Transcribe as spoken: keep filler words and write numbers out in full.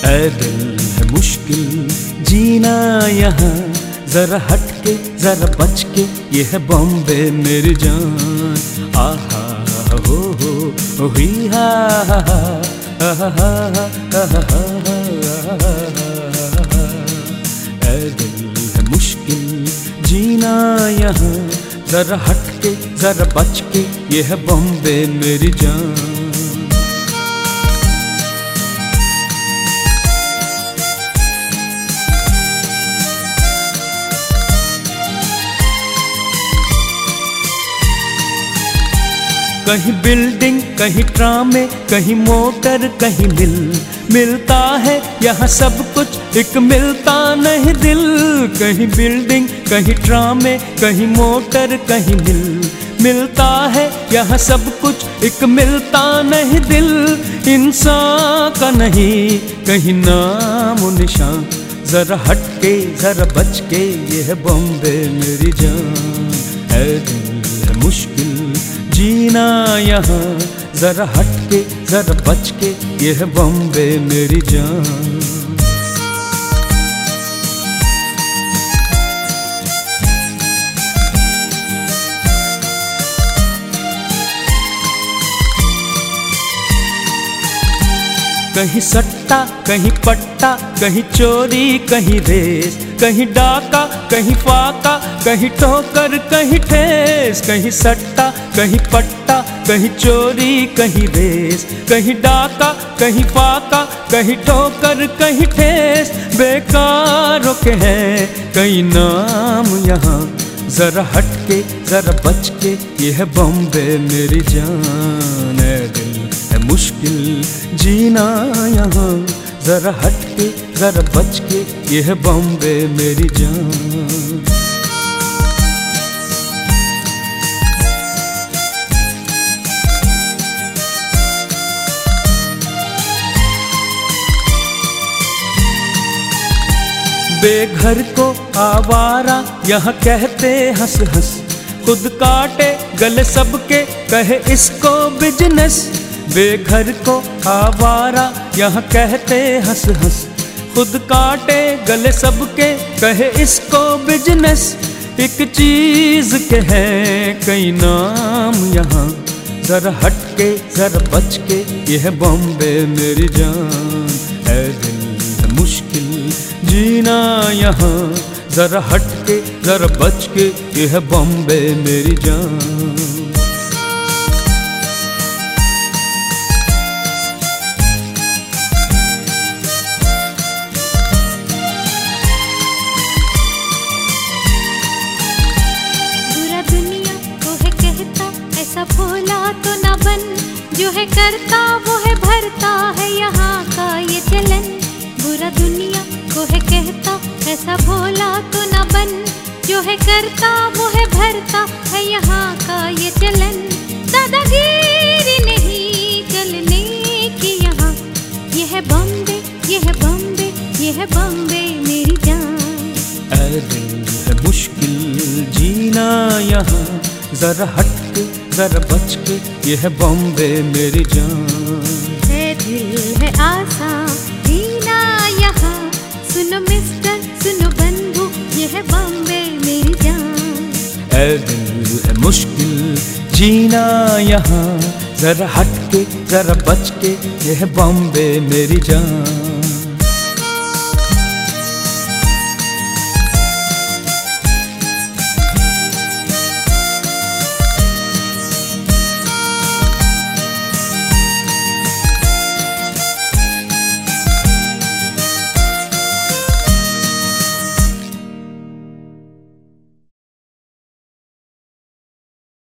ऐ दिल है मुश्किल जीना यहाँ, जरा हटके जरा बच के, ये है बॉम्बे मेरी जान। आहा हो हो हो ही हा हा हा हा हा हा हा। ऐ दिल है मुश्किल जीना यहाँ, जरा हटके जरा बच के, ये है बॉम्बे मेरी जान। कहीं बिल्डिंग कहीं ट्रामे, कहीं मोटर कहीं मिल, मिलता है यहाँ सब कुछ, एक मिलता नहीं दिल। कहीं बिल्डिंग कहीं ट्रामे, कहीं मोटर कहीं मिल, मिलता है यहाँ सब कुछ, एक मिलता नहीं दिल। इंसान का नहीं कहीं नाम निशान, जरा हटके जरा बच के, ये है बॉम्बे मेरी जान। है दिल है मुश्किल जीना यहाँ, जरा हटके जरा बच के, ये है बॉम्बे मेरी जान। कहीं सट्टा कहीं पट्टा, कहीं चोरी कहीं रेस, कहीं डाका कहीं फाका, कहीं ठोकर कहीं ठेस। कहीं सट्टा कहीं पट्टा, कहीं चोरी कहीं रेस, कहीं डाका कहीं फाका, कहीं ठोकर कहीं ठेस। बेकारों के हैं कई नाम यहाँ, जरा हटके जरा बच के, ये है बॉम्बे मेरी जान। है दिल है मुश्किल जीना यहाँ, जरा हटके जरा बच के, ये है बॉम्बे मेरी जान। बेघर को आवारा यहाँ कहते हंस हंस, खुद काटे गले सबके कहे इसको बिजनेस। बेघर को आवारा यहाँ कहते हंस हंस, खुद काटे गले सबके कहे इसको बिजनेस। एक चीज के हैं कई नाम यहाँ, जरा हटके जरा बच के, ये है बॉम्बे मेरी जान। है दिल है मुश्किल जीना यहाँ, जरा हटके जरा बच के, ये है बॉम्बे मेरी जान। बुरा दुनिया को है कहता, ऐसा भोला तो ना बन, जो है करता वो है भरता है यहाँ का ये चलन। बुरा दुनिया को है कहता, ऐसा भोला तो ना बन, जो है करता वो है भरता है यहाँ का ये चलन। दादागिरी नहीं चलने की यहाँ, ये है बॉम्बे ये है बॉम्बे ये है बॉम्बे मेरी जान। ऐ दिल है मुश्किल जीना यहाँ, जरा हटके जरा बच के, ये है बॉम्बे मेरी जान। है दिल है आसान जीना यहाँ, सुनो मिस्टर सुनो बंधु, ये है बॉम्बे मेरी जान। ऐ दिल है मुश्किल जीना यहाँ, जरा हटके जरा बच के, ये है बॉम्बे मेरी जान।